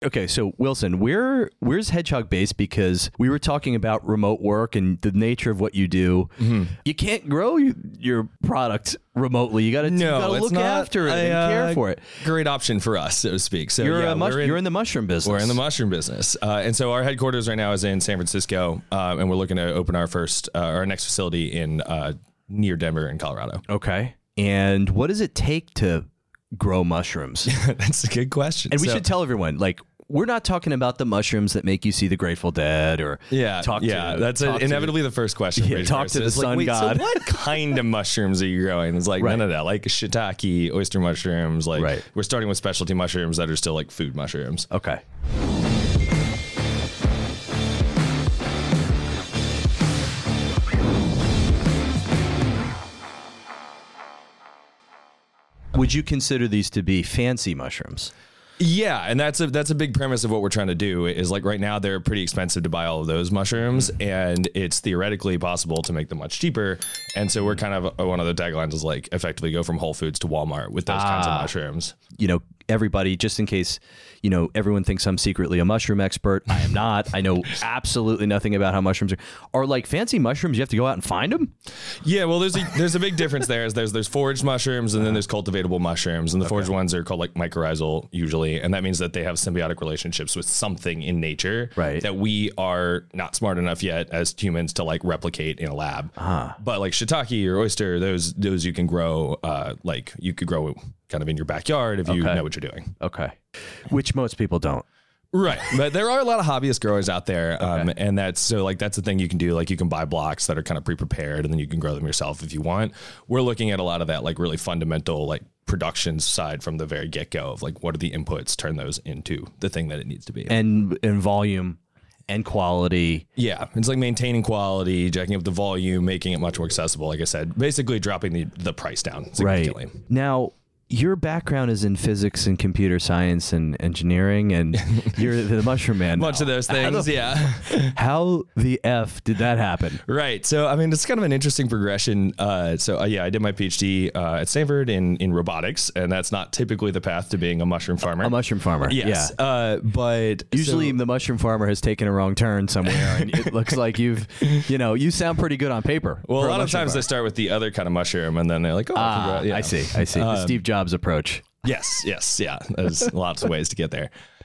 Okay, so Wilson, where's Hedgehog based? Because we were talking about remote work and the nature of what you do. Mm-hmm. You can't grow your product remotely. You got to look after it and care for it. Great option for us, so to speak. So you're in the mushroom business. We're in the mushroom business, and so our headquarters right now is in San Francisco, and we're looking to open our next facility in near Denver in Colorado. Okay, and what does it take to grow mushrooms? That's a good question. And we should tell everyone, like, we're not talking about the mushrooms that make you see the Grateful Dead or that's inevitably the first question. Talk to the sun god. So what kind of mushrooms are you growing? It's like none of that, like shiitake, oyster mushrooms. Like we're starting with specialty mushrooms that are still like food mushrooms. Okay. Would you consider these to be fancy mushrooms? Yeah, and that's a big premise of what we're trying to do is like right now they're pretty expensive to buy all of those mushrooms, and it's theoretically possible to make them much cheaper. And so we're kind of one of the taglines is like effectively go from Whole Foods to Walmart with those kinds of mushrooms. You know, everybody, just in case, you know, everyone thinks I'm secretly a mushroom expert. I am not. I know absolutely nothing about how mushrooms are like fancy mushrooms. You have to go out and find them. Yeah, well, there's a big difference there. There's foraged mushrooms and then there's cultivatable mushrooms, and the foraged ones are called like mycorrhizal usually, and that means that they have symbiotic relationships with something in nature that we are not smart enough yet as humans to like replicate in a lab. But like shiitake or oyster, those you can grow like you could grow kind of in your backyard if you know what you're doing. Okay. Which most people don't. Right. But there are a lot of hobbyist growers out there. And that's the thing you can do. Like you can buy blocks that are kind of pre-prepared and then you can grow them yourself if you want. We're looking at a lot of that, like really fundamental, like production side from the very get-go of like, what are the inputs, turn those into the thing that it needs to be. And in volume and quality. Yeah. It's like maintaining quality, jacking up the volume, making it much more accessible. Like I said, basically dropping the price down significantly. Right. Now, your background is in physics and computer science and engineering, and you're the mushroom man. Bunch of those things, How the F did that happen? Right. So, I mean, it's kind of an interesting progression. I did my PhD at Stanford in robotics, and that's not typically the path to being a mushroom farmer. A mushroom farmer, yes. Yeah. But usually the mushroom farmer has taken a wrong turn somewhere, and it looks like you sound pretty good on paper. Well, a lot of times they start with the other kind of mushroom, and then they're like, I see. The Steve Jobs approach. Yes. Yeah. There's lots of ways to get there.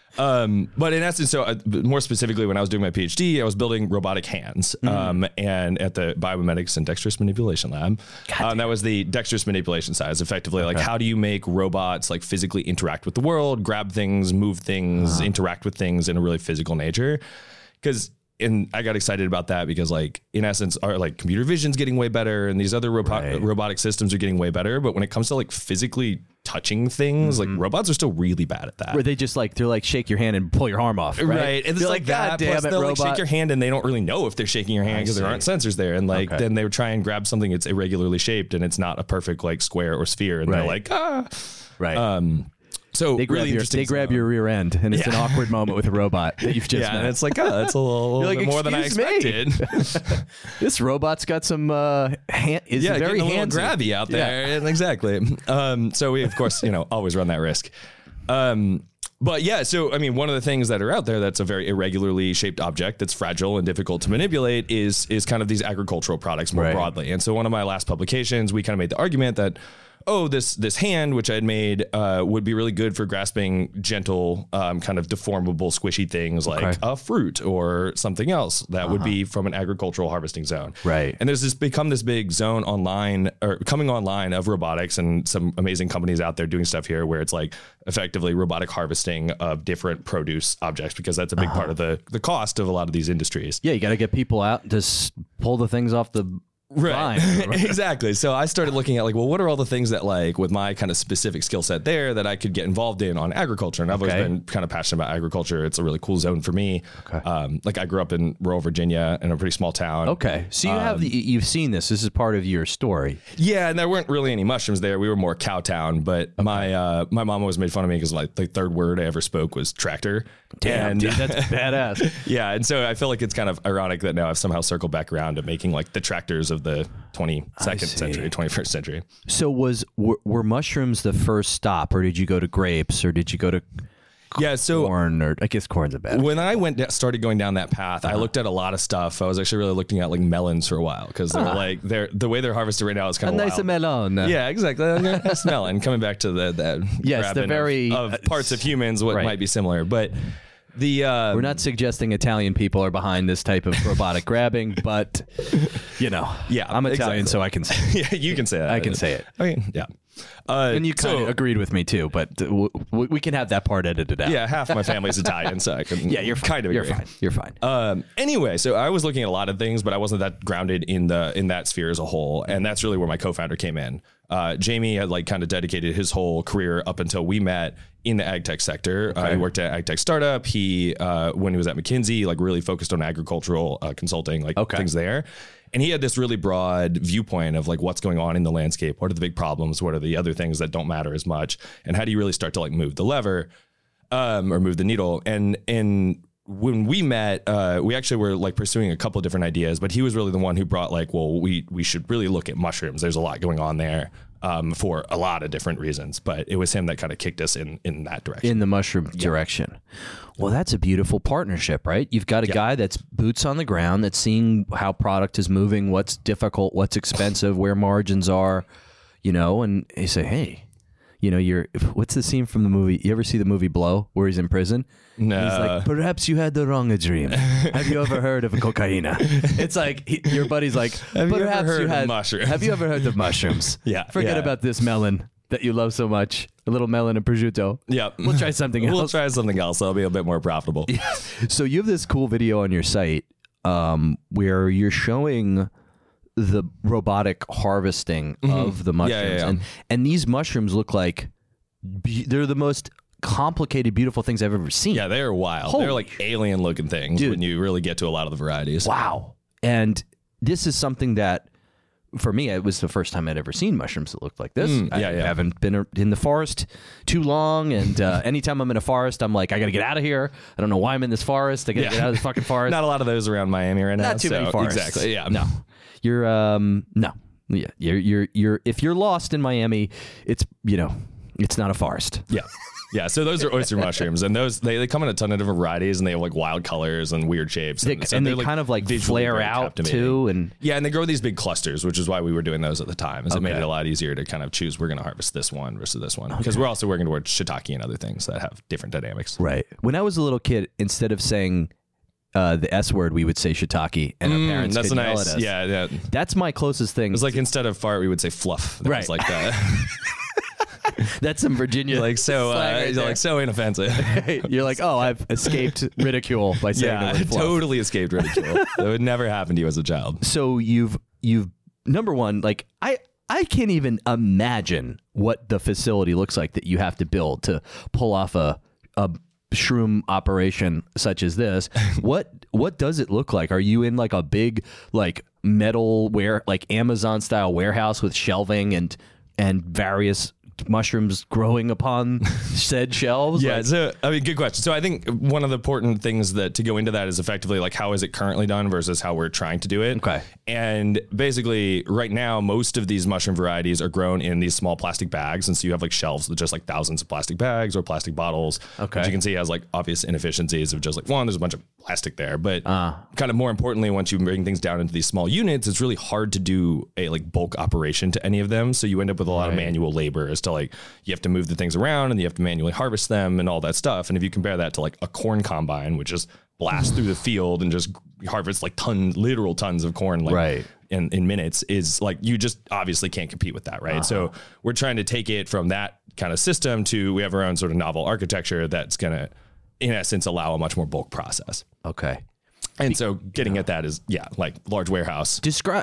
But in essence, more specifically, when I was doing my PhD, I was building robotic hands, and at the Biomimetics and Dexterous Manipulation Lab, that was the dexterous manipulation side. It's effectively like, how do you make robots like physically interact with the world, grab things, move things, interact with things in a really physical nature? And I got excited about that because, like, in essence, our like computer vision's getting way better, and these other robotic systems are getting way better. But when it comes to like physically touching things, like robots are still really bad at that. Where they just like they're like shake your hand and pull your arm off, right? And it's like that. Plus they'll like shake your hand and they don't really know if they're shaking your hand because there aren't sensors there. And like then they would try and grab something that's irregularly shaped and it's not a perfect like square or sphere, and they're like So they grab your rear end, and it's an awkward moment with a robot that you've just met. And it's like, that's a little like, bit more than I expected. This robot's got some very handsy, grabby out there. Yeah. Exactly. So we of course always run that risk. But yeah, so I mean, one of the things that are out there that's a very irregularly shaped object that's fragile and difficult to manipulate is kind of these agricultural products more broadly. And so one of my last publications, we kind of made the argument that, this hand, which I had made, would be really good for grasping gentle, kind of deformable, squishy things like a fruit or something else that would be from an agricultural harvesting zone. Right. And there's become this big zone coming online of robotics, and some amazing companies out there doing stuff here where it's like effectively robotic harvesting of different produce objects, because that's a big part of the cost of a lot of these industries. Yeah, you got to get people out to pull the things off the Right. Exactly. So I started looking at like, well, what are all the things that like with my kind of specific skill set there that I could get involved in on agriculture? And I've always been kind of passionate about agriculture. It's a really cool zone for me. Like I grew up in rural Virginia in a pretty small town. Okay. So you've seen this. This is part of your story. Yeah. And there weren't really any mushrooms there. We were more cow town, but my mom always made fun of me because like the third word I ever spoke was tractor. Damn, dude, that's badass. Yeah. And so I feel like it's kind of ironic that now I've somehow circled back around to making like the tractors of the 21st century. So were mushrooms the first stop, or did you go to grapes, or did you go to corn, or I guess corn's a bad. When I started going down that path, I looked at a lot of stuff. I was actually really looking at like melons for a while because they're the way they're harvested right now is kind of nice melon. Yeah, exactly. Nice melon. Coming back to the yes, the very of parts of humans, what might be similar, but. We're not suggesting Italian people are behind this type of robotic grabbing, but I'm Italian, so I can say it. Yeah, you can say that. I can say it. I mean, yeah. And you kind of agreed with me too, but we can have that part edited out. Yeah, half my family's Italian, so I can. Yeah, you're kind of agree. You're fine. Anyway, so I was looking at a lot of things, but I wasn't that grounded in that sphere as a whole, and that's really where my co-founder came in. Jamie had like kind of dedicated his whole career up until we met in the ag tech sector. He worked at ag tech startup. He when he was at McKinsey, like really focused on agricultural consulting, like things there. And he had this really broad viewpoint of like what's going on in the landscape. What are the big problems? What are the other things that don't matter as much? And how do you really start to like move the lever or move the needle? And when we met, we actually were like pursuing a couple of different ideas, but he was really the one who brought like, well, we should really look at mushrooms. There's a lot going on there for a lot of different reasons, but it was him that kind of kicked us in that direction. In the mushroom direction. Well, that's a beautiful partnership, right? You've got a guy that's boots on the ground, that's seeing how product is moving, what's difficult, what's expensive, where margins are, and he say, hey, what's the scene from the movie? You ever see the movie Blow, where he's in prison? No. He's like, perhaps you had the wrong dream. Have you ever heard of cocaine? It's like your buddy's like, have you ever heard of mushrooms? Have you ever heard of mushrooms? Yeah. Forget about this melon that you love so much. A little melon and prosciutto. Yeah. We'll try something else. We'll try something else. That'll be a bit more profitable. Yeah. So you have this cool video on your site where you're showing the robotic harvesting of the mushrooms. Yeah. And these mushrooms look like they're the most complicated, beautiful things I've ever seen. Yeah, they're wild. They're like alien looking things when you really get to a lot of the varieties. Wow. And this is something that, for me, it was the first time I'd ever seen mushrooms that looked like this. I haven't been in the forest too long, and anytime I'm in a forest, I'm like, I got to get out of here. I don't know why I'm in this forest. I got to get out of this fucking forest. Not a lot of those around Miami right now. Not too many forests. Exactly. Yeah. No. You're no. Yeah. You're if you're lost in Miami, it's it's not a forest. Yeah. Yeah, so those are oyster mushrooms, and those they come in a ton of different varieties, and they have like wild colors and weird shapes, and they like kind of like flare out too, and they grow these big clusters, which is why we were doing those at the time. It made it a lot easier to kind of choose we're going to harvest this one versus this one, because we're also working towards shiitake and other things that have different dynamics. Right. When I was a little kid, instead of saying the S word, we would say shiitake, and our parents could yell at us. Yeah. That's my closest thing. It's like instead of fart, we would say fluff. That was like that. That's some Virginia like so like so inoffensive. You're like, oh, I've escaped ridicule by saying the word fluff. Totally escaped ridicule. That would never happen to you as a child. So you've number one, like I can't even imagine what the facility looks like that you have to build to pull off a shroom operation such as this. What does it look like? Are you in like a big like metal like Amazon style warehouse with shelving and various mushrooms growing upon said shelves? Yeah, so I mean, good question. So I think one of the important things that to go into that is effectively like how is it currently done versus how we're trying to do it. Okay. And basically right now, most of these mushroom varieties are grown in these small plastic bags. And so you have like shelves with just like thousands of plastic bags or plastic bottles, which you can see has like obvious inefficiencies of just like, one, there's a bunch of plastic there, but kind of more importantly, once you bring things down into these small units, it's really hard to do a like bulk operation to any of them. So you end up with a lot of manual labor as to like, you have to move the things around and you have to manually harvest them and all that stuff. And if you compare that to like a corn combine, which just blasts through the field and just harvests like literal tons of corn, like in minutes, is like, you just obviously can't compete with that. Right. So we're trying to take it from that kind of system to, we have our own sort of novel architecture that's going to, in essence, allow a much more bulk process. Okay. And so getting at that is, like large warehouse.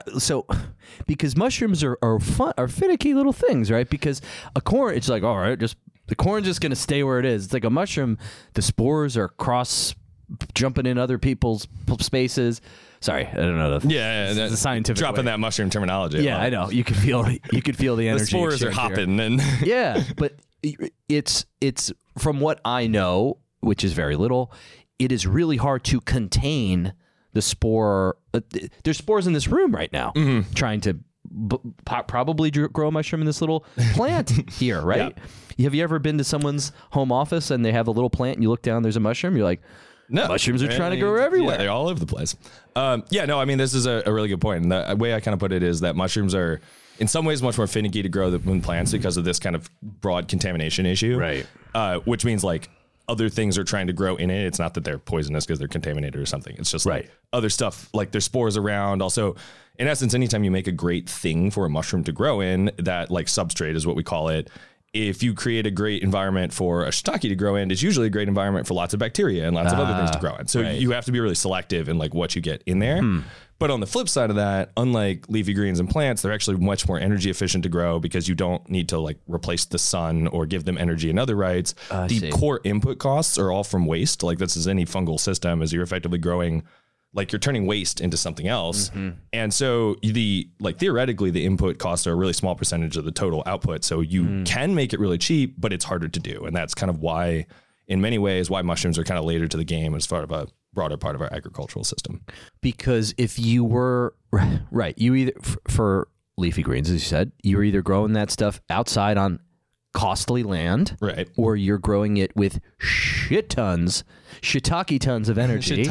Because mushrooms are fun, are finicky little things, right? Because a corn, it's like, all right, the corn's just going to stay where it is. It's like a mushroom, the spores are jumping in other people's spaces. Sorry, I don't know the scientific dropping way. that mushroom terminology. Yeah, I know. You can feel the energy. The spores are hopping, and but it's from what I know, which is very little. It is really hard to contain the spore. There's spores in this room right now, trying to probably grow a mushroom in this little plant here, right? Yeah. Have you ever been to someone's home office and they have a little plant and you look down, there's a mushroom? You're like, no, mushrooms are trying to grow everywhere. Yeah, they're all over the place. This is a really good point. And the way I kind of put it is that mushrooms are in some ways much more finicky to grow than plants because of this kind of broad contamination issue. Right. Which means like other things are trying to grow in it. It's not that they're poisonous because they're contaminated or something. It's just like other stuff, like there's spores around. Also, in essence, anytime you make a great thing for a mushroom to grow in, that like substrate is what we call it. If you create a great environment for a shiitake to grow in, it's usually a great environment for lots of bacteria and lots of other things to grow in. So you have to be really selective in like what you get in there. But on the flip side of that, unlike leafy greens and plants, they're actually much more energy efficient to grow because you don't need to like replace the sun or give them energy in other rights. The core input costs are all from waste. Like this is any fungal system, as you're effectively growing, like you're turning waste into something else. And so theoretically the input costs are a really small percentage of the total output. So you can make it really cheap, but it's harder to do. And that's kind of why, in many ways, why mushrooms are kind of later to the game as part of a broader part of our agricultural system. Because if you were, you either, for leafy greens, as you said, you're either growing that stuff outside on costly land, or you're growing it with shiitake tons of energy,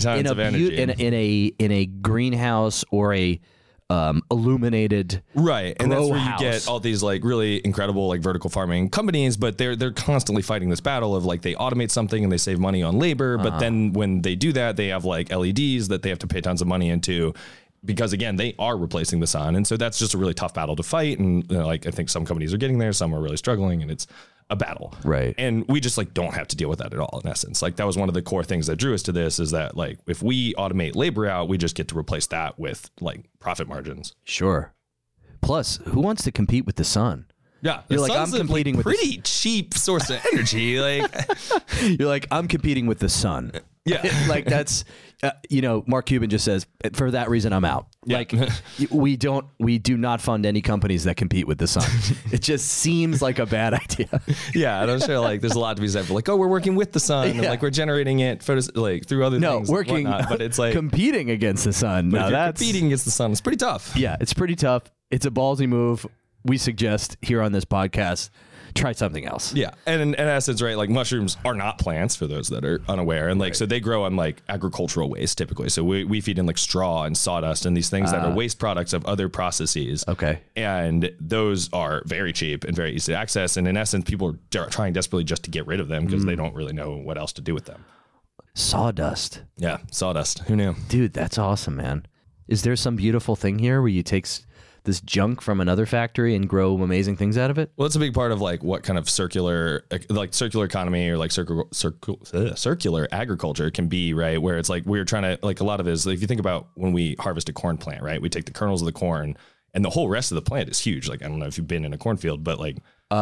in a greenhouse or a illuminated and that's where you get all these like really incredible like vertical farming companies, but they're constantly fighting this battle of like they automate something and they save money on labor, but then when they do that, they have like LEDs that they have to pay tons of money into. Because again, they are replacing the sun. And so that's just a really tough battle to fight. And I think some companies are getting there, some are really struggling, and it's a battle. Right. And we just like don't have to deal with that at all, in essence. Like that was one of the core things that drew us to this, is that like if we automate labor out, we just get to replace that with like profit margins. Sure. Plus, who wants to compete with the sun? Yeah, you're like, I'm competing with pretty cheap source of energy. Like you're like, I'm competing with the sun. Yeah, like that's Mark Cuban just says, for that reason I'm out. Yeah. Like we do not fund any companies that compete with the sun. It just seems like a bad idea. Yeah, and I'm sure like there's a lot to be said for like, oh, we're working with the sun and like we're generating it like through other things. No, working, but it's like competing against the sun. Now that's competing against the sun. It's pretty tough. Yeah, it's pretty tough. It's a ballsy move. We suggest here on this podcast, try something else. Yeah. And in essence, right, like mushrooms are not plants for those that are unaware. And like, so they grow on like agricultural waste typically. So we feed in like straw and sawdust and these things that are waste products of other processes. Okay. And those are very cheap and very easy to access. And in essence, people are trying desperately just to get rid of them because they don't really know what else to do with them. Sawdust. Yeah. Sawdust. Who knew? Dude, that's awesome, man. Is there some beautiful thing here where you take this junk from another factory and grow amazing things out of it? Well, it's a big part of like what kind of circular economy or like circular agriculture can be, right? Where it's like we're trying to like a lot of it is like, if you think about when we harvest a corn plant, right? We take the kernels of the corn and the whole rest of the plant is huge. Like, I don't know if you've been in a cornfield, but like,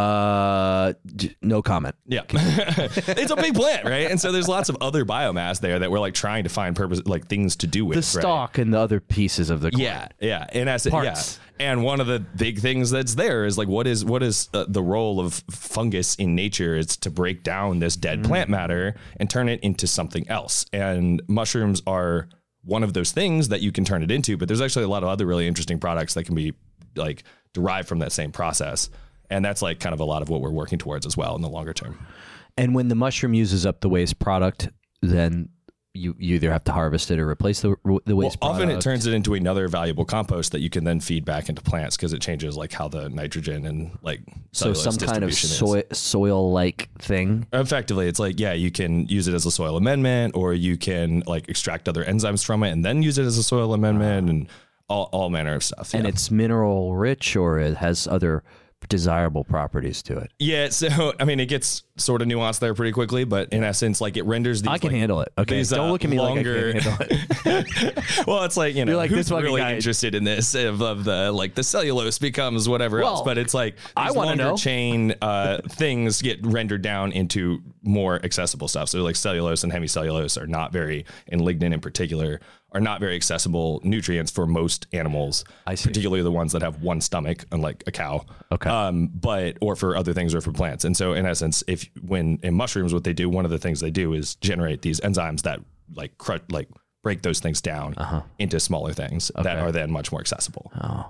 no comment. Yeah. It's a big plant, right? And so there's lots of other biomass there that we're like trying to find purpose, like things to do with. The stalk and the other pieces of the corn. Yeah. And as parts. Yeah. And one of the big things that's there is like, what is the role of fungus in nature? Is to break down this dead plant matter and turn it into something else. And mushrooms are one of those things that you can turn it into, but there's actually a lot of other really interesting products that can be like derived from that same process. And that's like kind of a lot of what we're working towards as well in the longer term. And when the mushroom uses up the waste product, then you either have to harvest it or replace the waste product. Often it turns it into another valuable compost that you can then feed back into plants because it changes like how the nitrogen and like some kind of soil-like thing. Effectively, it's like, you can use it as a soil amendment, or you can like extract other enzymes from it and then use it as a soil amendment and all manner of stuff. And it's mineral rich, or it has other desirable properties to it. Yeah, so I mean, it gets sort of nuanced there pretty quickly, but in essence, like it renders these. I can handle it. Okay, don't look at me longer, like I can't handle it. Well, it's like, you're like, who's this really guy interested in this of the like the cellulose becomes whatever else, but it's like I want to know chain things get rendered down into more accessible stuff. So like cellulose and hemicellulose are not very, and lignin in particular, are not very accessible nutrients for most animals, particularly the ones that have one stomach, unlike a cow. Okay. Or for other things or for plants. And so in essence, when in mushrooms, what they do, one of the things they do is generate these enzymes that break those things down into smaller things that are then much more accessible. Oh,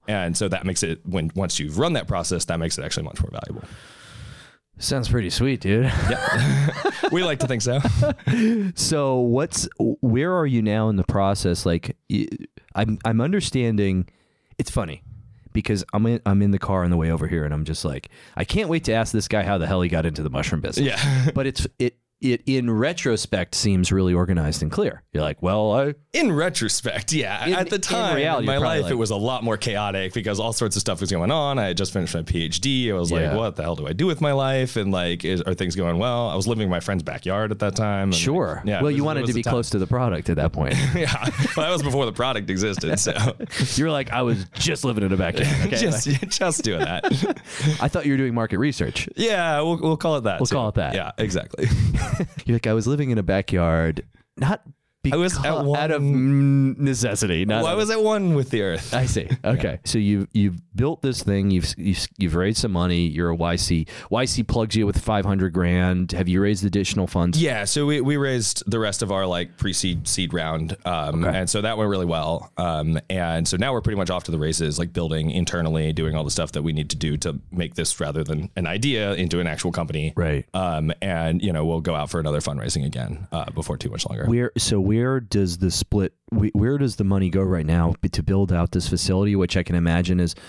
And so that makes it, once you've run that process, that makes it actually much more valuable. Sounds pretty sweet, dude. Yeah. We like to think so. So where are you now in the process? Like, I'm understanding. It's funny because I'm in the car on the way over here, and I'm just like, I can't wait to ask this guy how the hell he got into the mushroom business. Yeah. But it in retrospect seems really organized and clear. You're like, well, in retrospect, yeah. At the time, in reality, my life, it was a lot more chaotic because all sorts of stuff was going on. I had just finished my PhD. I was like, what the hell do I do with my life? And like, are things going well? I was living in my friend's backyard at that time. And sure. Yeah. Well, you wanted to be close to the product at that point. Yeah. Well, that was before the product existed. So you're like, I was just living in a backyard. Okay? just doing that. I thought you were doing market research. Yeah. We'll call it that. We'll call it that. Yeah, exactly. You're like, I was living in a backyard, not because, I was at one, out of necessity. I was at one with the earth. I see. Okay. Yeah. So you've built this thing. You've raised some money. You're a YC. YC plugs you with $500,000. Have you raised additional funds? Yeah. So we raised the rest of our like pre-seed seed round. And so that went really well. And so now we're pretty much off to the races, like building internally, doing all the stuff that we need to do to make this rather than an idea into an actual company. Right. And we'll go out for another fundraising again before too much longer. Where does the split? Where does the money go right now to build out this facility, which I can imagine is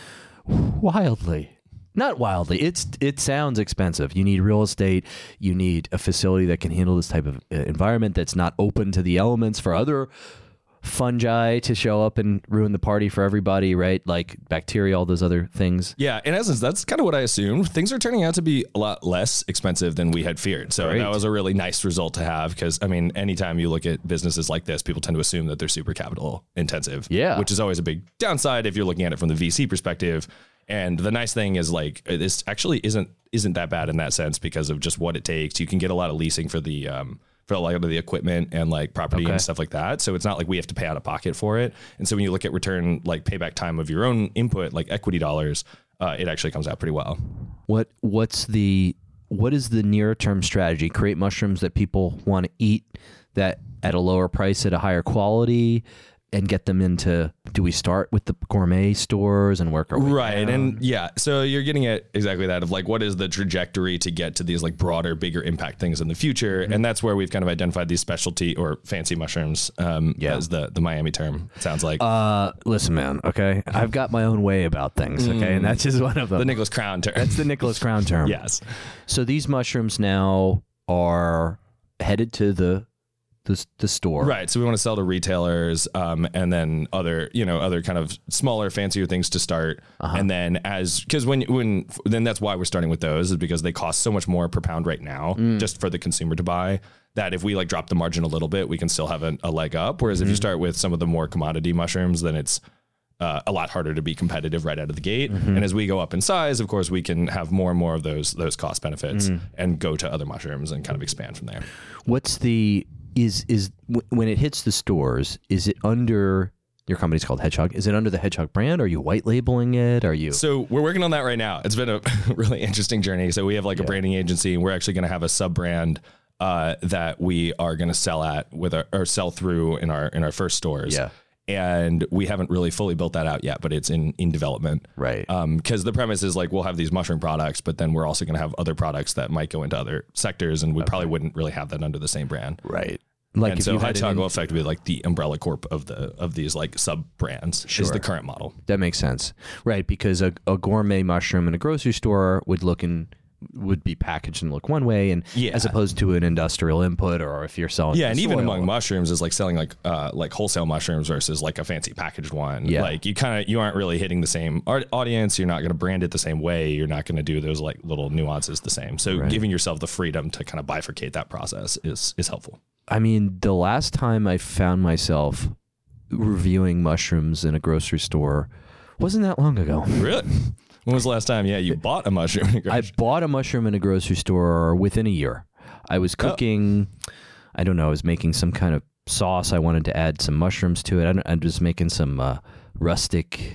not wildly. It sounds expensive. You need real estate. You need a facility that can handle this type of environment that's not open to the elements for other fungi to show up and ruin the party for everybody, right? Like bacteria, all those other things. Yeah, in essence, that's kind of what I assumed. Things are turning out to be a lot less expensive than we had feared. So that was a really nice result to have because, I mean, anytime you look at businesses like this, people tend to assume that they're super capital intensive, which is always a big downside if you're looking at it from the VC perspective. And the nice thing is like this actually isn't that bad in that sense because of just what it takes. You can get a lot of leasing for the for a lot of the equipment and like property and stuff like that. So it's not like we have to pay out of pocket for it. And so when you look at return, like payback time of your own input, like equity dollars, it actually comes out pretty well. What is the near term strategy? Create mushrooms that people want to eat that at a lower price at a higher quality and get them into, do we start with the gourmet stores and work our way down? And yeah, so you're getting at exactly that of like, what is the trajectory to get to these like broader, bigger impact things in the future? Mm-hmm. And that's where we've kind of identified these specialty or fancy mushrooms as the Miami term, it sounds like. Listen, man, okay? I've got my own way about things, okay? And that's just one of them. The Nicholas Crown term. That's the Nicholas Crown term. Yes. So these mushrooms now are headed to the store. Right. So we want to sell to retailers and then other kind of smaller, fancier things to start. And then because then that's why we're starting with those is because they cost so much more per pound right now just for the consumer to buy that if we like drop the margin a little bit, we can still have a leg up. Whereas if you start with some of the more commodity mushrooms, then it's a lot harder to be competitive right out of the gate. And as we go up in size, of course, we can have more and more of those cost benefits and go to other mushrooms and kind of expand from there. Is when it hits the stores, is it under your company's called Hedgehog? Is it under the Hedgehog brand? Are you white labeling it? So we're working on that right now. It's been a really interesting journey. So we have like a branding agency and we're actually going to have a sub brand that we are going to sell at or sell through in our first stores. Yeah. And we haven't really fully built that out yet, but it's in development. Right. Because the premise is like, we'll have these mushroom products, but then we're also going to have other products that might go into other sectors. And we probably wouldn't really have that under the same brand. Right. Like and so Hedgehog will effectively like the umbrella corp of these like sub brands is the current model. That makes sense. Right. Because a gourmet mushroom in a grocery store would be packaged and look one way, and as opposed to an industrial input, or if you're selling and even among mushrooms is like selling like wholesale mushrooms versus like a fancy packaged one. Like you aren't really hitting the same audience. You're not going to brand it the same way. You're not going to do those like little nuances the same. So giving yourself the freedom to kind of bifurcate that process is helpful. I mean, the last time I found myself reviewing mushrooms in a grocery store wasn't that long ago. Really? When was the last time? Yeah, you bought a mushroom. I bought a mushroom in a grocery store within a year. I was cooking, I don't know, I was making some kind of sauce. I wanted to add some mushrooms to it. I'm just making some rustic,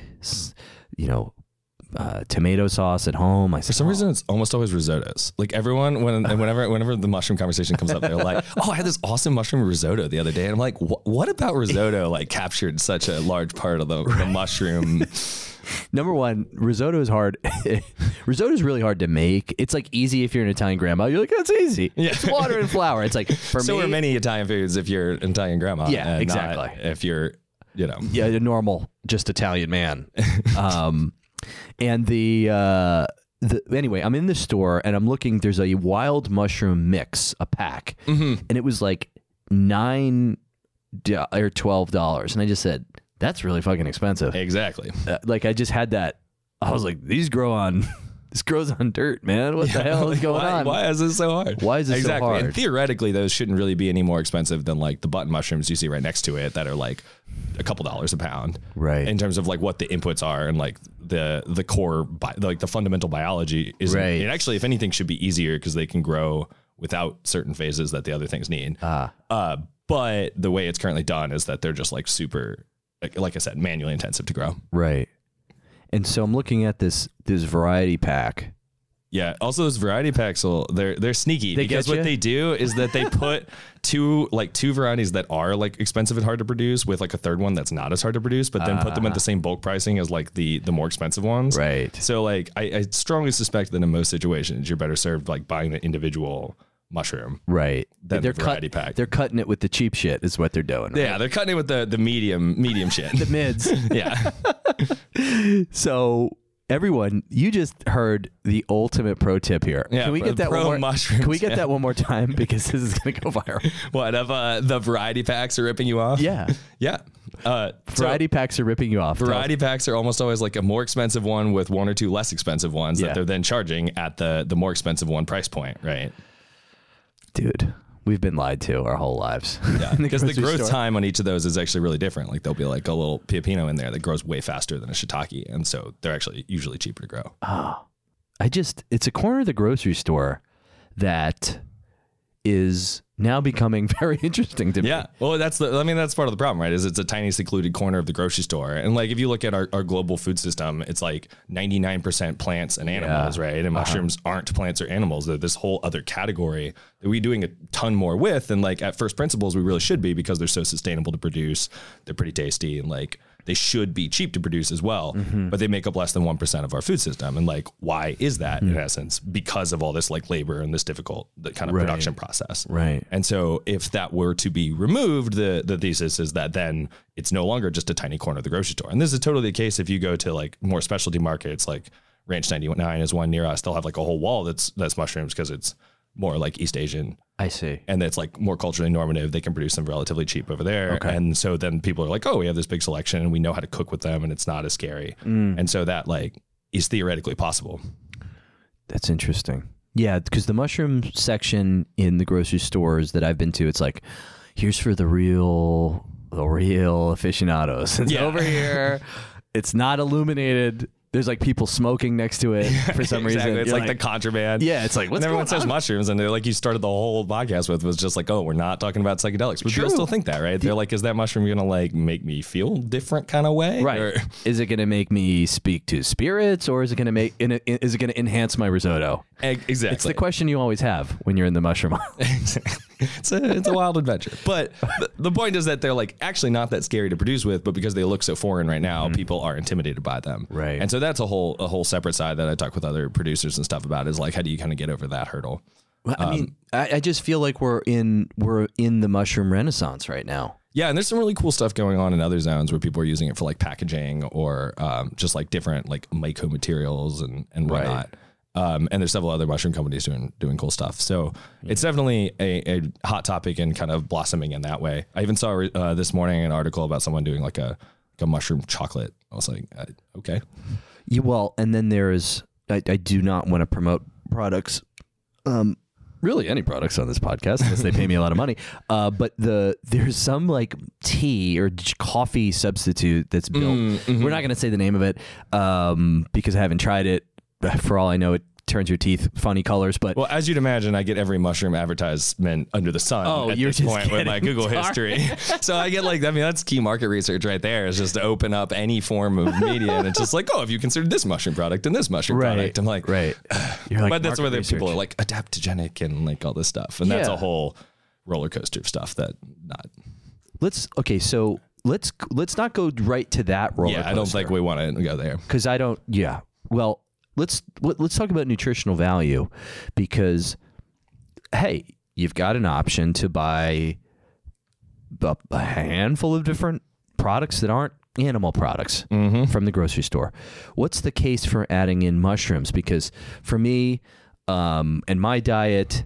tomato sauce at home. For some reason, it's almost always risottos. Like everyone, whenever the mushroom conversation comes up, they're like, "Oh, I had this awesome mushroom risotto the other day," and I'm like, "What about risotto like captured such a large part of the mushroom?" Number one, risotto is hard. Risotto is really hard to make. It's like easy if you're an Italian grandma. You're like, that's easy. Yeah. It's water and flour. It's like, for so me. are many Italian foods if you're an Italian grandma. Yeah, exactly. If you're, Yeah, a normal, just Italian man. And anyway, I'm in the store and I'm looking, there's a wild mushroom mix, a pack. And it was like $9 or $12. And I just said, that's really fucking expensive. Exactly. Like I just had that. I was like, this grows on dirt, man. What the hell is going on? Why is this so hard? Why is this so hard? And theoretically, those shouldn't really be any more expensive than like the button mushrooms you see right next to it that are like a couple dollars a pound. Right. In terms of like what the inputs are and like the core, like the fundamental biology is. Right. It actually, if anything, should be easier because they can grow without certain phases that the other things need. But the way it's currently done is that they're just like super, like I said, manually intensive to grow. Right. And so I'm looking at this variety pack. Yeah. Also, those variety packs they're sneaky because what they do is that they put two varieties that are like expensive and hard to produce with like a third one that's not as hard to produce, but then put them at the same bulk pricing as like the more expensive ones. Right. So like I strongly suspect that in most situations you're better served like buying the individual mushroom. Right. Than the variety pack. They're cutting it with the cheap shit is what they're doing. Right? Yeah, they're cutting it with the medium shit. The mids. Yeah. So everyone, you just heard the ultimate pro tip here. Yeah, can we get that one more? Mushrooms, can we get that one more time because this is going to go viral? What if the variety packs are ripping you off? Yeah. Yeah. Variety packs are ripping you off. Variety packs are almost always like a more expensive one with one or two less expensive ones that they're then charging at the more expensive one price point, right? Dude, we've been lied to our whole lives. Yeah, because the growth time on each of those is actually really different. Like there'll be like a little pepino in there that grows way faster than a shiitake, and so they're actually usually cheaper to grow. Oh, it's a corner of the grocery store that is now becoming very interesting to me. Yeah. Well, that's part of the problem, right? Is it's a tiny secluded corner of the grocery store. And like, if you look at our global food system, it's like 99% plants and animals, right? And mushrooms aren't plants or animals. They're this whole other category that we're doing a ton more with. And like at first principles, we really should be because they're so sustainable to produce. They're pretty tasty and like they should be cheap to produce as well, but they make up less than 1% of our food system. And like, why is that in essence? Because of all this like labor and this difficult kind of production process. Right. And so if that were to be removed, the thesis is that then it's no longer just a tiny corner of the grocery store. And this is totally the case if you go to like more specialty markets, like Ranch 99 is one near us. They'll have like a whole wall that's mushrooms because it's more like East Asian. I see. And it's like more culturally normative. They can produce them relatively cheap over there. Okay. And so then people are like, oh, we have this big selection and we know how to cook with them and it's not as scary. And so that like is theoretically possible. That's interesting. Yeah, because the mushroom section in the grocery stores that I've been to, it's like, here's for the real aficionados. It's over here. It's not illuminated. There's like people smoking next to it for some reason. It's like the contraband. Yeah, it's like, what's everyone going says on? mushrooms, and they're like, you started the whole podcast with was just like, oh, we're not talking about psychedelics. But people still think that, right? They're like, is that mushroom going to like make me feel different kind of way? Right. Or is it going to make me speak to spirits, or is it going to enhance my risotto? Exactly. It's the question you always have when you're in the mushroom. It's a wild adventure. But the point is that they're like actually not that scary to produce with, but because they look so foreign right now, people are intimidated by them. Right. And so that's a whole separate side that I talk with other producers and stuff about is like, how do you kind of get over that hurdle? Well, I mean, I just feel like we're in the mushroom renaissance right now. Yeah, and there's some really cool stuff going on in other zones where people are using it for like packaging or just like different like myco materials and whatnot. And there's several other mushroom companies doing cool stuff. So it's definitely a hot topic and kind of blossoming in that way. I even saw this morning an article about someone doing like a mushroom chocolate. I was like, okay. Yeah, well, and then there's I do not want to promote products, really any products on this podcast unless they pay me a lot of money. But there's some like tea or coffee substitute that's built. We're not going to say the name of it because I haven't tried it. For all I know, it turns your teeth funny colors. But well, as you'd imagine, I get every mushroom advertisement under the sun at this point with my Google history. So I get like, I mean, that's key market research right there, is just to open up any form of media. And it's just like, oh, have you considered this mushroom product and this mushroom product? I'm like, right. You're like, but that's where people are research. like adaptogenic and like all this stuff. And that's a whole roller coaster of stuff that not. Okay, so let's not go right to that roller coaster. I don't think we want to go there. Because I don't. Yeah. Well, let's talk about nutritional value, because hey, you've got an option to buy a handful of different products that aren't animal products from the grocery store. What's the case for adding in mushrooms? Because for me, and my diet,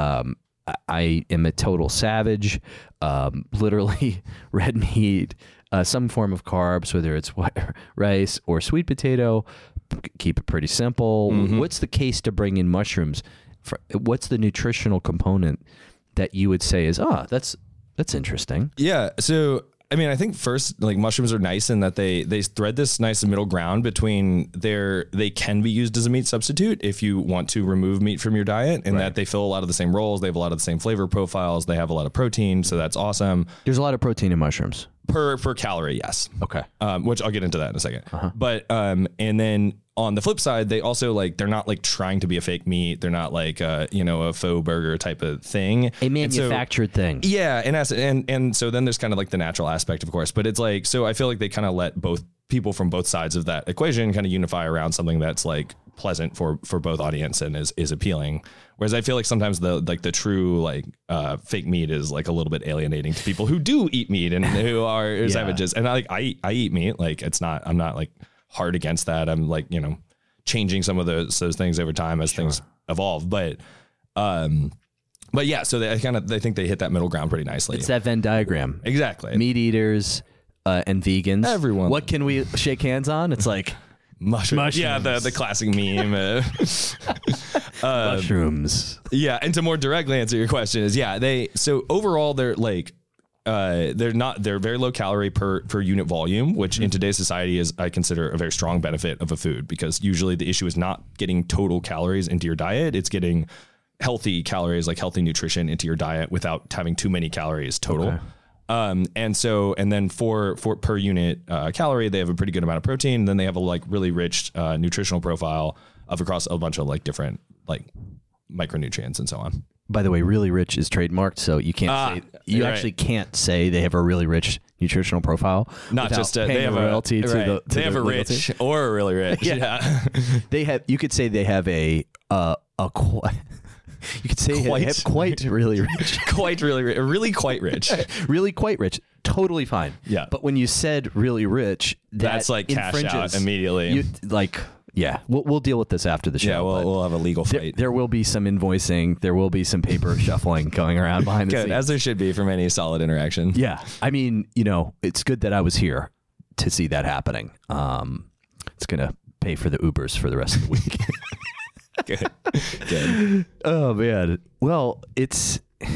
I am a total savage. Literally, red meat, some form of carbs, whether it's white rice or sweet potato. Keep it pretty simple. What's the case to bring in mushrooms? What's the nutritional component that you would say is, that's interesting? Yeah. So, I mean, I think first, like, mushrooms are nice in that they thread this nice middle ground between they can be used as a meat substitute if you want to remove meat from your diet, and that they fill a lot of the same roles. They have a lot of the same flavor profiles. They have a lot of protein. So that's awesome. There's a lot of protein in mushrooms. Per calorie, yes. Okay. Which I'll get into that in a second. But, and then on the flip side, they also, like, they're not like trying to be a fake meat. They're not like, a faux burger type of thing. A manufactured thing. Yeah. And so then there's kind of like the natural aspect, of course, but it's like, so I feel like they kind of let both people from both sides of that equation kind of unify around something that's like pleasant for both audience and is appealing. Whereas I feel like sometimes the true fake meat is like a little bit alienating to people who do eat meat and who are savages. And I eat meat. Like, I'm not like hard against that. I'm like, changing some of those things over time as things evolve. But yeah, so they think they hit that middle ground pretty nicely. It's that Venn diagram. Exactly. Meat eaters and vegans. Everyone. What can we shake hands on? It's like mushrooms. Yeah, the classic meme. Mushrooms. Yeah, and to more directly answer your question is, so overall they're like, they're very low calorie per unit volume, which in today's society is, I consider, a very strong benefit of a food, because usually the issue is not getting total calories into your diet. It's getting healthy calories, like healthy nutrition, into your diet without having too many calories total. Okay. And then for per unit calorie, they have a pretty good amount of protein. Then they have a like really rich nutritional profile across a bunch of like different like micronutrients and so on. By the way, really rich is trademarked, so you can't say, you actually can't say they have a really rich nutritional profile. Not just they have a royalty to the they have a rich or a really rich. Yeah. They have. You could say they have a you could say they have quite really rich. Quite really rich. Really quite rich. Really quite rich. Totally fine. Yeah. But when you said really rich, that's like cash out immediately. Yeah, we'll deal with this after the show. Yeah, we'll have a legal fight. There will be some invoicing. There will be some paper shuffling going around behind the scenes. As there should be from any solid interaction. Yeah. I mean, it's good that I was here to see that happening. It's going to pay for the Ubers for the rest of the week. Good. Oh, man. Well, it's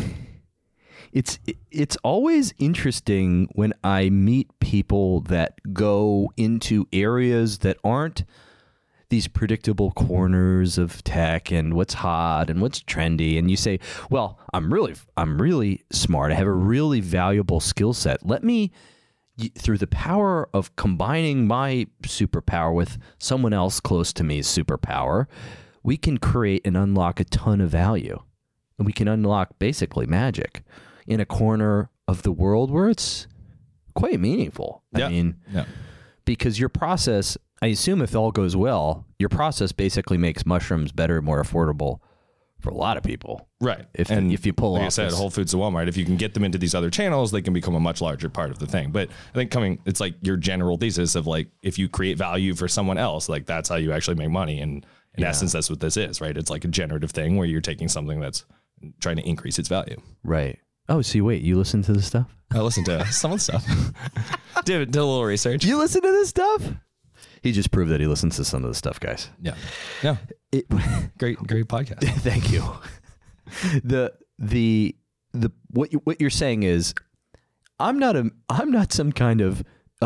always interesting when I meet people that go into areas that aren't these predictable corners of tech and what's hot and what's trendy. And you say, well, I'm really smart. I have a really valuable skill set. Let me, through the power of combining my superpower with someone else close to me's superpower, we can create and unlock a ton of value. And we can unlock basically magic in a corner of the world where it's quite meaningful. I mean, because your process, I assume if all goes well, your process basically makes mushrooms better, more affordable for a lot of people. Right. If you pull off, like I said, Whole Foods to Walmart, if you can get them into these other channels, they can become a much larger part of the thing. But I think it's like your general thesis of like, if you create value for someone else, like that's how you actually make money. And in essence, that's what this is, right? It's like a generative thing where you're taking something that's trying to increase its value. Right. Oh, see, wait, you listen to this stuff? I listen to some of the stuff. Did a little research. You listen to this stuff? He just proved that he listens to some of the stuff, guys. Yeah. No. Great podcast. Thank you. What you're saying is, I'm not some kind of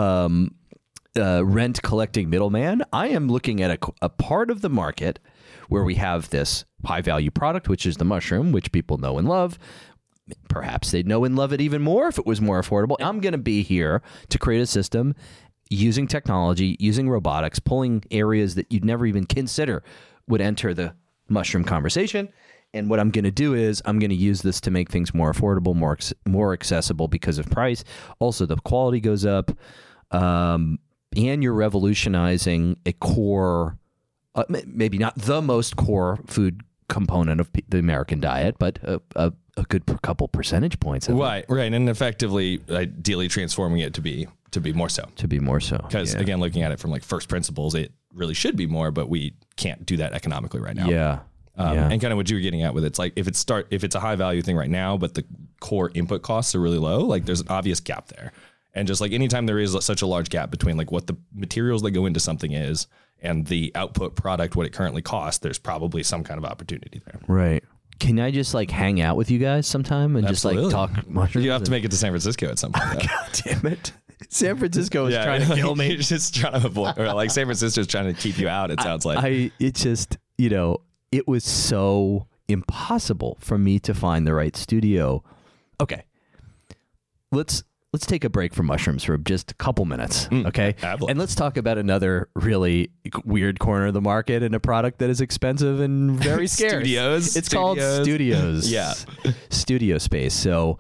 rent collecting middleman. I am looking at a part of the market where we have this high value product, which is the mushroom, which people know and love. Perhaps they'd know and love it even more if it was more affordable. I'm going to be here to create a system using technology, using robotics, pulling areas that you'd never even consider would enter the mushroom conversation, And what I'm going to do is I'm going to use this to make things more affordable, more accessible because of price. Also, the quality goes up, and you're revolutionizing a core, maybe not the most core food component of the American diet, but a good couple percentage points. Right, and effectively, ideally transforming it to be more so. Because again, looking at it from like first principles, it really should be more, but we can't do that economically right now. Yeah. And kind of what you were getting at with it's like if it's a high value thing right now, but the core input costs are really low, like there's an obvious gap there. And just like anytime there is such a large gap between like what the materials that go into something is and the output product, what it currently costs, there's probably some kind of opportunity there. Right. Can I just like hang out with you guys sometime and Absolutely. just like talk mushrooms? You have to make it to San Francisco at some point. God damn it. San Francisco is trying to kill me. You're just trying to avoid, or like San Francisco's trying to keep you out, it sounds like. It's just, it was so impossible for me to find the right studio. Okay. Let's take a break from mushrooms for just a couple minutes, okay? And let's talk about another really weird corner of the market and a product that is expensive and very scarce. Studios. It's called studios. Yeah. Studio space. So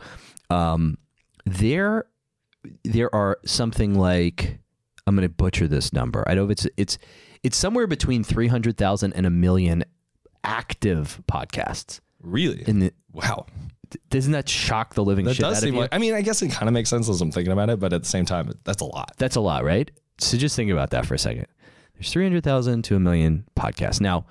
there are something like, I'm going to butcher this number. I know it's somewhere between 300,000 and 1 million active podcasts. Really? Wow. Doesn't that shock the living shit out of you? That does seem like, I mean, I guess it kind of makes sense as I'm thinking about it, but at the same time, that's a lot. That's a lot, right? So just think about that for a second. There's 300,000 to 1 million podcasts. Now,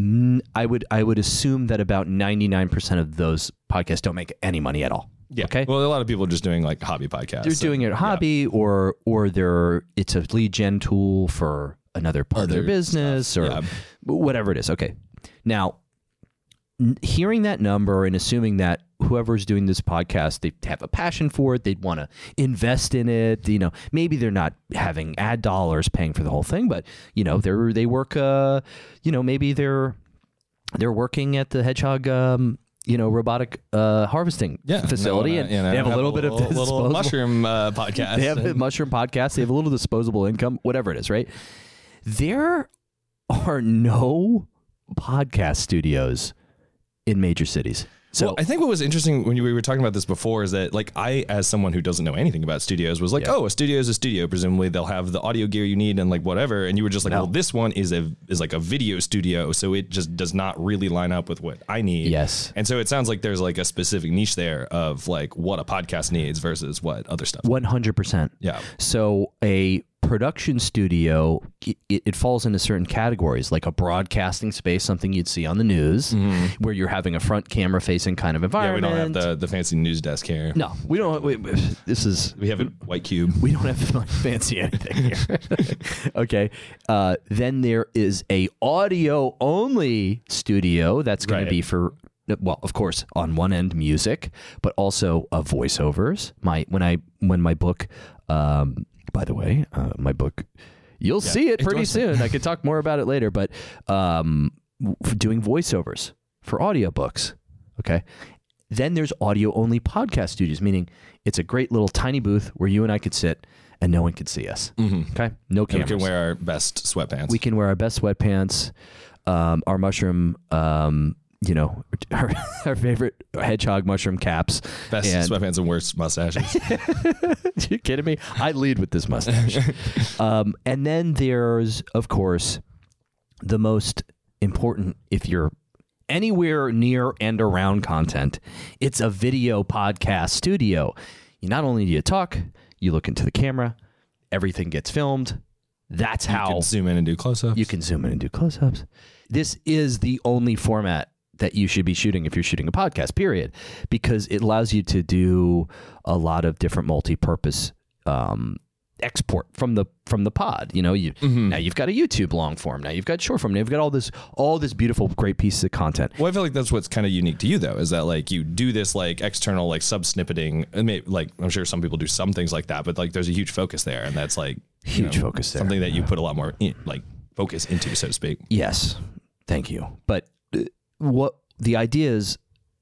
I would assume that about 99% of those podcasts don't make any money at all. Yeah. Okay. Well, a lot of people are just doing like hobby podcasts. They're doing it hobby, or it's a lead gen tool for another part of their business or whatever it is. Okay. Now, hearing that number and assuming that whoever's doing this podcast, they have a passion for it, they'd want to invest in it. Maybe they're not having ad dollars paying for the whole thing, but they work. Maybe they're working at the Hedgehog. Robotic harvesting facility, and they have a little bit of little mushroom podcast. They have a mushroom podcast. They have a little disposable income, whatever it is, right? There are no podcast studios in major cities. So I think what was interesting when we were talking about this before is that like I, as someone who doesn't know anything about studios, was like, a studio is a studio. Presumably they'll have the audio gear you need and like whatever. And you were just like, well, this one is like a video studio. So it just does not really line up with what I need. Yes. And so it sounds like there's like a specific niche there of like what a podcast needs versus what other stuff. 100%. Yeah. So a production studio, it falls into certain categories, like a broadcasting space, something you'd see on the news, where you're having a front camera facing kind of environment. Yeah, we don't have the fancy news desk here. No, we don't. We have a white cube. We don't have fancy anything here. Okay. Then there is a audio only studio that's going to be for, well, of course, on one end music, but also voiceovers. When my book. By the way, my book, you'll see it pretty soon. I could talk more about it later, but doing voiceovers for audiobooks. Okay. Then there's audio only podcast studios, meaning it's a great little tiny booth where you and I could sit and no one could see us. Okay. No cameras. We can wear our best sweatpants. We can wear our best sweatpants. Our mushroom, our favorite hedgehog mushroom caps. Best sweatpants and worst mustaches. You kidding me? I lead with this mustache. And then there's, of course, the most important, if you're anywhere near and around content, it's a video podcast studio. Not only do you talk, you look into the camera, everything gets filmed. That's how you can zoom in and do close-ups. You can zoom in and do close-ups. This is the only format that you should be shooting if you're shooting a podcast, period, because it allows you to do a lot of different multi-purpose export from the pod. Now you've got a YouTube long form, now you've got short form, now you've got all this beautiful, great pieces of content. Well, I feel like that's what's kind of unique to you, though, is that like you do this like external like sub snippeting. Like I'm sure some people do some things like that, but like there's a huge focus there, and that's like huge focus there, something that you put a lot more like focus into, so to speak. Yes, thank you. But what the idea is,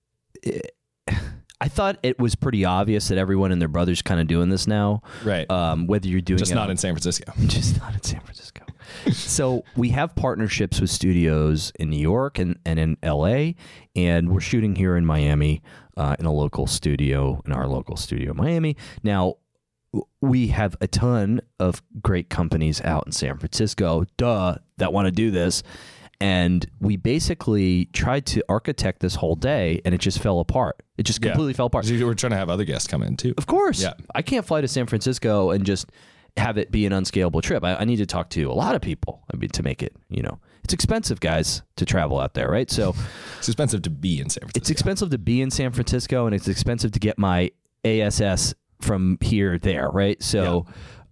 I thought it was pretty obvious that everyone and their brother's kind of doing this now. Right. Whether you're doing just not in San Francisco. Just not in San Francisco. So we have partnerships with studios in New York and in LA, and we're shooting here in Miami in our local studio in Miami. Now, we have a ton of great companies out in San Francisco, that want to do this. And we basically tried to architect this whole day, and it just fell apart. It just completely fell apart. You were trying to have other guests come in, too. Of course. Yeah. I can't fly to San Francisco and just have it be an unscalable trip. I need to talk to a lot of people, to make it, It's expensive, guys, to travel out there, right? So it's expensive to be in San Francisco. It's expensive to be in San Francisco, and it's expensive to get my ASS from here there, right? So...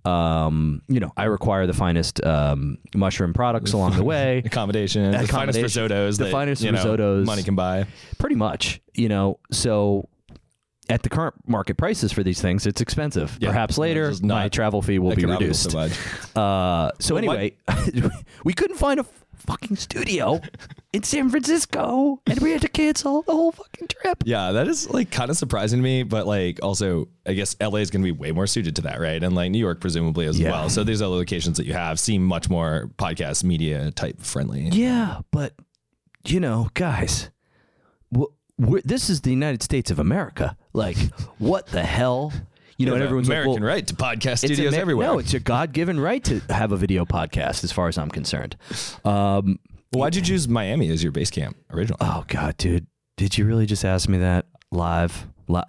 I require the finest mushroom products along the way. Accommodation, the finest risottos. The finest risottos. Money can buy. Pretty much, so at the current market prices for these things, it's expensive. Yeah. Perhaps later, my travel fee will be reduced. So anyway, we couldn't find a fucking studio in San Francisco, and we had to cancel the whole fucking trip. Yeah, that is kind of surprising to me, but also I guess LA is going to be way more suited to that, right? And New York presumably as well. So these other locations that you have seem much more podcast media type friendly. Yeah, but guys, this is the United States of America. What the hell? And everyone's American right to podcast studios everywhere. No, it's your God-given right to have a video podcast, as far as I'm concerned. Why'd you choose Miami as your base camp originally? Oh God, dude, did you really just ask me that live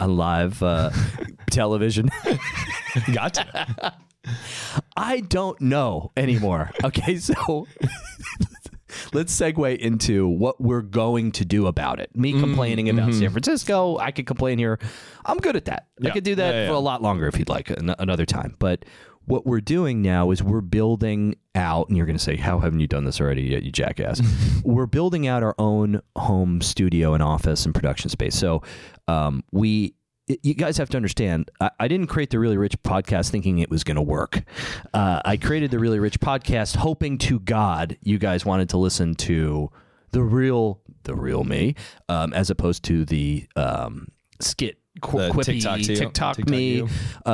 television? Gotcha. I don't know anymore. Okay, so let's segue into what we're going to do about it. Me complaining about San Francisco, I could complain here. I'm good at that. I could do that for a lot longer if you'd like, another time. But what we're doing now is we're building out, and you're going to say, how haven't you done this already yet, you jackass? We're building out our own home studio and office and production space. So you guys have to understand, I didn't create the Really Rich podcast thinking it was going to work. I created the Really Rich podcast hoping to God you guys wanted to listen to the real me, as opposed to the skit, quippy TikTok me.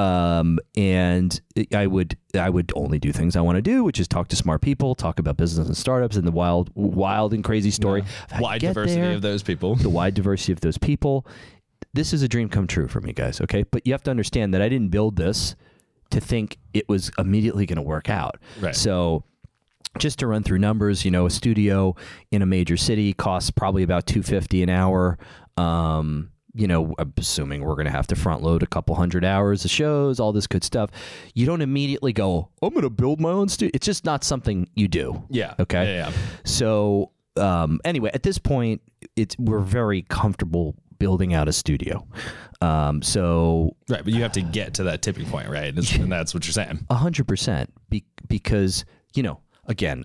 And I would only do things I want to do, which is talk to smart people, talk about business and startups, and the wild and crazy story. Wide diversity of those people. The wide diversity of those people. This is a dream come true for me, guys, okay? But you have to understand that I didn't build this to think it was immediately going to work out. Right. So just to run through numbers, a studio in a major city costs probably about $250 an hour. I'm assuming we're going to have to front load a couple hundred hours of shows, all this good stuff. You don't immediately go, I'm going to build my own studio. It's just not something you do. Yeah. Okay? Yeah. So anyway, at this point, we're very comfortable building out a studio. Right, but you have to get to that tipping point, right? And that's what you're saying. 100%. Because, again,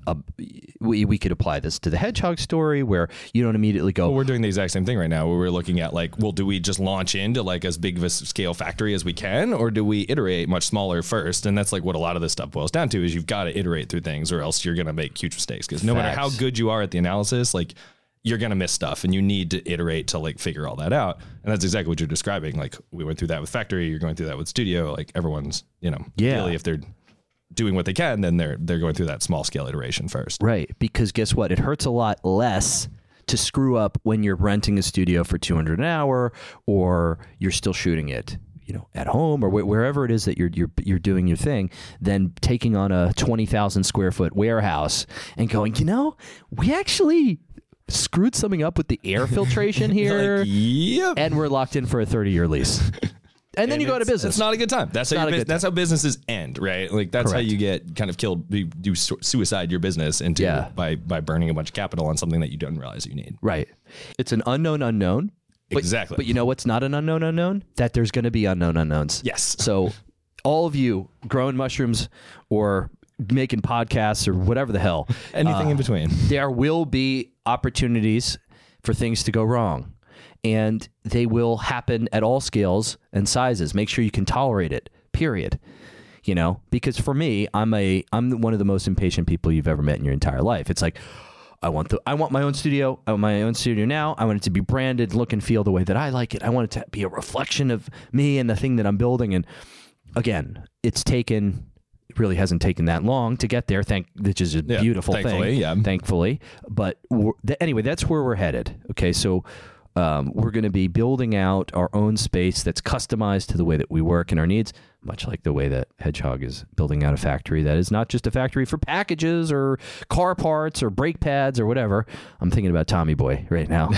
we could apply this to the Hedgehog story where you don't immediately go. Well, we're doing the exact same thing right now where we're looking at do we just launch into as big of a scale factory as we can, or do we iterate much smaller first? And that's what a lot of this stuff boils down to is you've got to iterate through things or else you're going to make huge mistakes because no matter how good you are at the analysis, you're going to miss stuff and you need to iterate to figure all that out. And that's exactly what you're describing. We went through that with factory. You're going through that with studio. Everyone's, really, if they're doing what they can, then they're going through that small scale iteration first. Right. Because guess what? It hurts a lot less to screw up when you're renting a studio for $200 an hour or you're still shooting it, at home or wherever it is that you're doing your thing, than taking on a 20,000 square foot warehouse and going, we actually screwed something up with the air filtration here. Yep. And we're locked in for a 30-year lease. And then you go out of business. It's not a good time. That's how businesses end, right? That's Correct. How you get kind of killed. You do suicide your business by burning a bunch of capital on something that you don't realize you need. Right. It's an unknown. Exactly. But you know what's not an unknown? That there's going to be unknown unknowns. Yes. So all of you growing mushrooms or making podcasts or whatever the hell. Anything in between. There will be opportunities for things to go wrong. And they will happen at all scales and sizes. Make sure you can tolerate it, period. Because for me, I'm one of the most impatient people you've ever met in your entire life. It's I want my own studio. I want my own studio now. I want it to be branded, look and feel the way that I like it. I want it to be a reflection of me and the thing that I'm building. And again, it's taken really hasn't taken that long to get there. Which is a beautiful thing. Yeah. Thankfully. But anyway, that's where we're headed. Okay. So we're going to be building out our own space that's customized to the way that we work and our needs, much like the way that Hedgehog is building out a factory that is not just a factory for packages or car parts or brake pads or whatever. I'm thinking about Tommy Boy right now.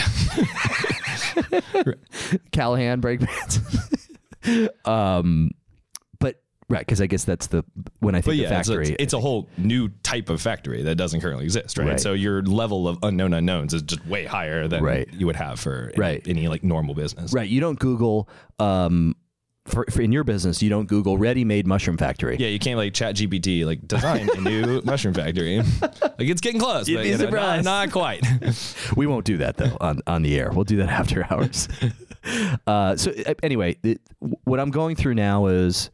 Callahan brake pads. But right, because I guess that's when I think of factory. It's a whole new type of factory that doesn't currently exist, right? So your level of unknown unknowns is just way higher than you would have for any like normal business. Right. You don't Google for in your business, you don't Google ready-made mushroom factory. Yeah, you can't like chat GPT, like design a new mushroom factory. Like it's getting close, but not quite. We won't do that though on the air. We'll do that after hours. So anyway, what I'm going through now is,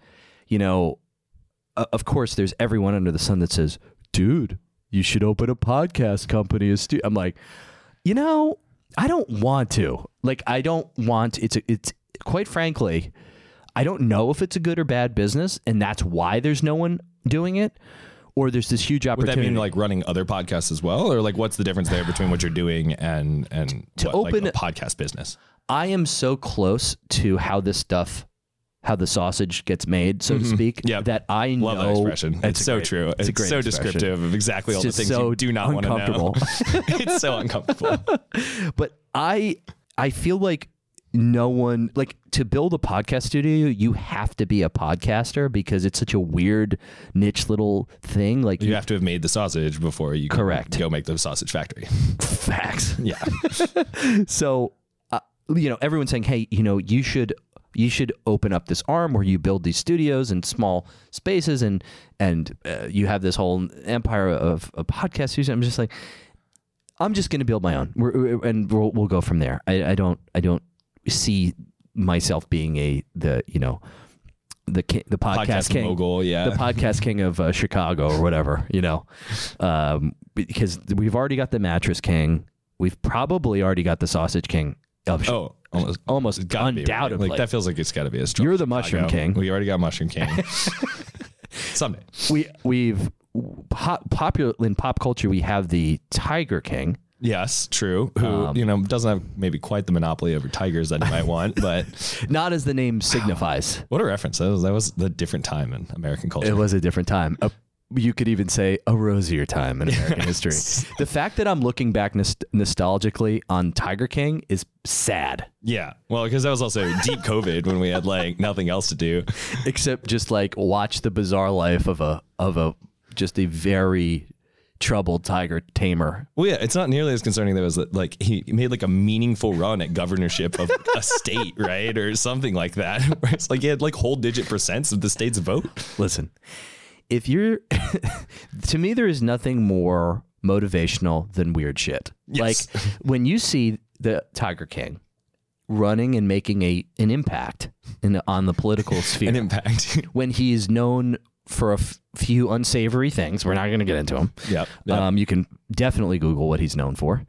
of course, there's everyone under the sun that says, dude, you should open a podcast company. I'm like, I don't want to. Like, I don't want, it's quite frankly, I don't know if it's a good or bad business, and that's why there's no one doing it, or there's this huge opportunity. Would that mean like running other podcasts as well? Or like what's the difference there between what you're doing and to open like a podcast business? I am so close to how the sausage gets made, so to speak, that I know. Love that expression. It's so true. It's so descriptive of exactly all the things you do not want to know. It's so uncomfortable. But I feel like no one, like, to build a podcast studio, you have to be a podcaster because it's such a weird niche little thing. Like you have to have made the sausage before you go make the sausage factory. Facts. Yeah. So, everyone's saying, hey, you should open up this arm where you build these studios in small spaces and you have this whole empire of a podcast studio. I'm just like, I'm just going to build my own, we'll go from there. I don't see myself being the podcast king, mogul, the podcast king of Chicago or whatever, because we've already got the mattress king. We've probably already got the sausage king. Almost undoubtedly. Like that feels like it's got to be a strong. You're the mushroom king. We already got mushroom king. Someday. We've popular in pop culture. We have the Tiger King. Yes, true. Who doesn't have maybe quite the monopoly over tigers that you might want, but not as the name signifies. What a reference! That was a different time in American culture. It was a different time. You could even say a rosier time in American history. The fact that I'm looking back nostalgically on Tiger King is sad. Yeah. Well, because that was also deep COVID when we had like nothing else to do. Except just like watch the bizarre life of a very troubled tiger tamer. Well, yeah, it's not nearly as concerning though as that like he made like a meaningful run at governorship of a state, right? Or something like that. Where it's like he had like whole digit % of the state's vote. Listen. If you're, to me, there is nothing more motivational than weird shit. Yes. Like when you see the Tiger King running and making an impact on the political sphere. An impact. When he's known for a few unsavory things. We're not going to get into him. Yep. You can definitely Google what he's known for.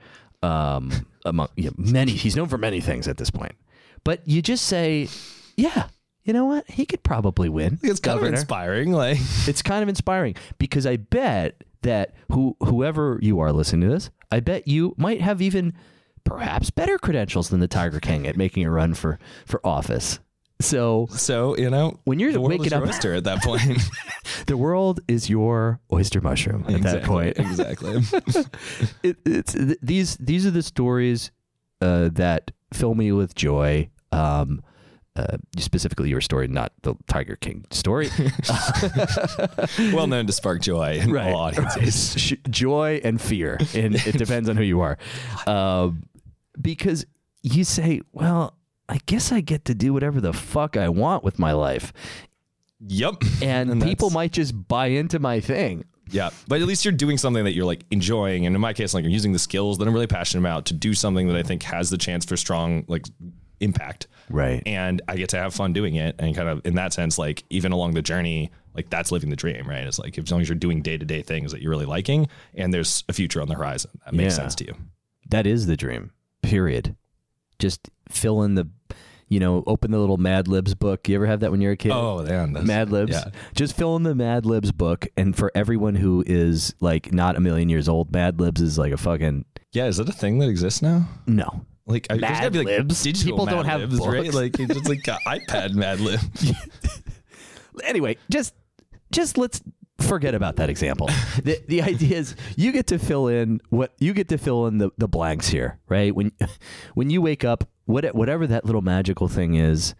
He's known for many things at this point. But you just say, yeah. You know what? He could probably win. It's kind of inspiring. Like it's kind of inspiring because I bet that whoever you are listening to this, I bet you might have even perhaps better credentials than the Tiger King at making a run for office. So when you're waking up oyster at that point, the world is your oyster mushroom at that point. Exactly. These are the stories that fill me with joy. Specifically your story, not the Tiger King story. Well known to spark joy in all audiences. Joy and fear, and it depends on who you are. Because you say, well, I guess I get to do whatever the fuck I want with my life. Yep. And people might just buy into my thing. Yeah. But at least you're doing something that you're like enjoying. And in my case, like I'm using the skills that I'm really passionate about to do something that I think has the chance for strong, like, impact. Right. And I get to have fun doing it. And kind of in that sense, like even along the journey, like that's living the dream, right? It's like as long as you're doing day-to-day things that you're really liking and there's a future on the horizon, that makes sense to you. That is the dream, period. Just fill in the, open the little Mad Libs book. You ever have that when you're a kid? Oh, yeah. Mad Libs. Yeah. Just fill in the Mad Libs book. And for everyone who is like not a million years old, Mad Libs is like a fucking... Yeah, is that a thing that exists now? No. Like Mad there's gotta be, like, Libs? People don't have Libs, books. right? Like it's just like iPad Mad Lib. Anyway, just let's forget about that example. The idea is you get to fill in the blanks here, right? When you wake up, whatever that little magical thing is,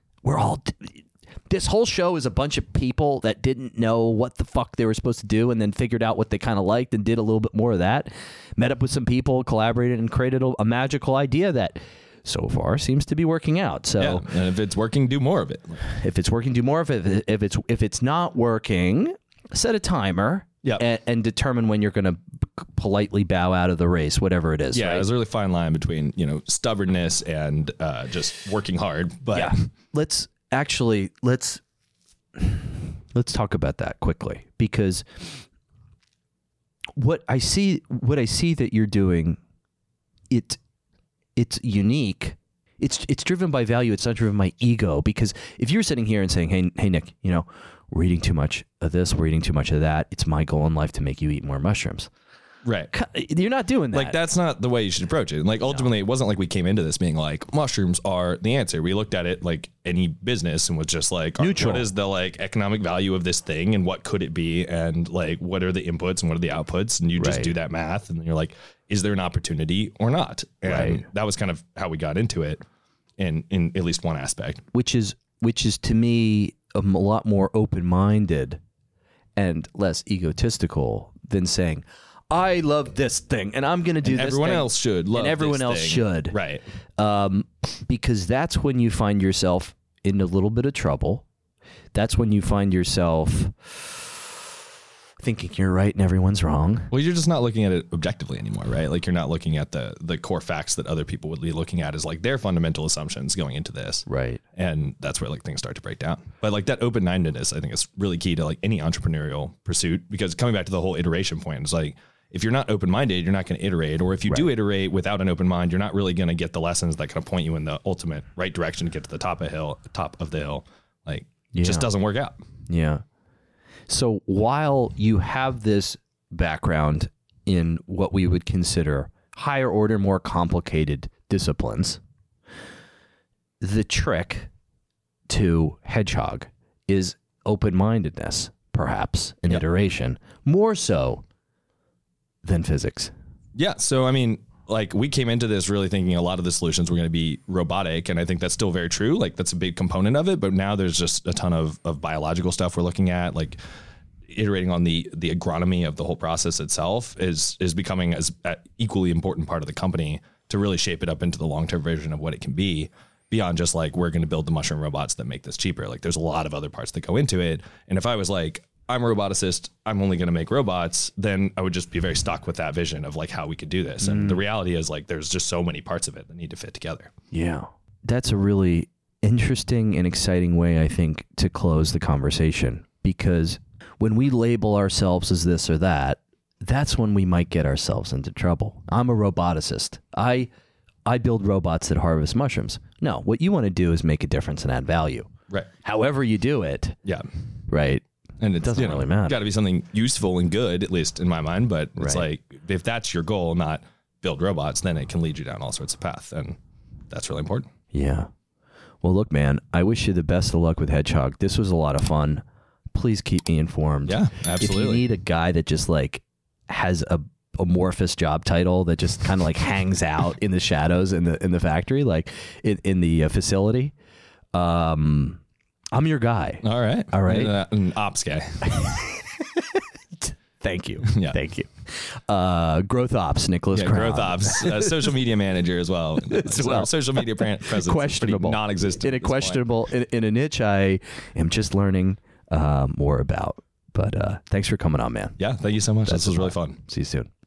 this whole show is a bunch of people that didn't know what the fuck they were supposed to do and then figured out what they kind of liked and did a little bit more of that. Met up with some people, collaborated, and created a magical idea that so far seems to be working out. So, yeah, and if it's working, do more of it. If it's working, do more of it. If it's not working, set a timer. Yeah, and determine when you're going to politely bow out of the race, whatever it is. Yeah, right? There's a really fine line between stubbornness and just working hard. But yeah, let's talk about that quickly, because what I see that you're doing, it's unique. It's driven by value. It's not driven by ego. Because if you're sitting here and saying, hey Nick, we're eating too much of this, we're eating too much of that, it's my goal in life to make you eat more mushrooms. Right. You're not doing that. Like, that's not the way you should approach it. Like, ultimately, It wasn't like we came into this being like, mushrooms are the answer. We looked at it like any business and was just like, neutral. What is the economic value of this thing and what could it be? And like, what are the inputs and what are the outputs? And you just do that math. And then you're like, is there an opportunity or not? And that was kind of how we got into it in at least one aspect. Which is to me a lot more open-minded and less egotistical than saying, I love this thing, and I'm going to do this thing. Everyone else should love this thing. And everyone else should. Right. Because that's when you find yourself in a little bit of trouble. That's when you find yourself thinking you're right and everyone's wrong. Well, you're just not looking at it objectively anymore, right? Like, you're not looking at the core facts that other people would be looking at as like their fundamental assumptions going into this. Right. And that's where like things start to break down. But like that open-mindedness, I think, is really key to like any entrepreneurial pursuit, because coming back to the whole iteration point, it's like, if you're not open-minded, you're not going to iterate. Or if you do iterate without an open mind, you're not really going to get the lessons that kind of point you in the ultimate right direction to get to the top of the hill. Like, it just doesn't work out. Yeah. So while you have this background in what we would consider higher order, more complicated disciplines, the trick to Hedgehog is open-mindedness, perhaps, and iteration, more so than physics. Yeah. So, I mean, like, we came into this really thinking a lot of the solutions were going to be robotic. And I think that's still very true. Like, that's a big component of it. But now there's just a ton of biological stuff we're looking at, like iterating on the agronomy of the whole process itself is becoming as an equally important part of the company to really shape it up into the long-term vision of what it can be, beyond just like, we're going to build the mushroom robots that make this cheaper. Like, there's a lot of other parts that go into it. And if I was like, I'm a roboticist, I'm only going to make robots, then I would just be very stuck with that vision of like how we could do this. And the reality is, like, there's just so many parts of it that need to fit together. Yeah. That's a really interesting and exciting way, I think, to close the conversation, because when we label ourselves as this or that, that's when we might get ourselves into trouble. I'm a roboticist. I build robots that harvest mushrooms. No, what you want to do is make a difference and add value. Right. However you do it. Yeah. Right. And it doesn't really matter. Got to be something useful and good, at least in my mind. But it's like, if that's your goal, not build robots, then it can lead you down all sorts of paths. And that's really important. Yeah. Well, look, man, I wish you the best of luck with Hedgehog. This was a lot of fun. Please keep me informed. Yeah, absolutely. If you need a guy that just like has a amorphous job title that just kind of like hangs out in the shadows in the factory, like in the facility, I'm your guy. All right. An ops guy. Thank you. Yeah. Thank you. Growth ops, Nicholas Crown. Growth ops. Social media manager as well. Social media presence. Questionable. Non-existent. In a niche I am just learning more about. But thanks for coming on, man. Yeah. Thank you so much. This was really fun. See you soon.